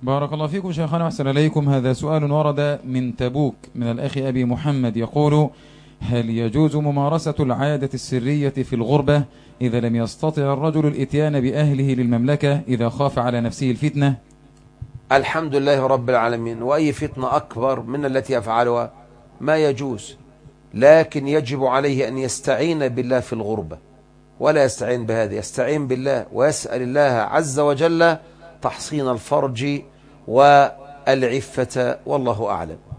بارك الله فيكم شيخنا وأحسن إليكم. هذا سؤال ورد من تبوك من الأخ أبي محمد يقول: هل يجوز ممارسة العادة السرية في الغربة إذا لم يستطع الرجل الإتيان بأهله للمملكة إذا خاف على نفسه الفتنة؟ الحمد لله رب العالمين. وأي فتنة أكبر من التي يفعلها؟ ما يجوز، لكن يجب عليه أن يستعين بالله في الغربة، ولا يستعين بهذا، يستعين بالله ويسأل الله عز وجل تحصين الفرج والعفة، والله أعلم.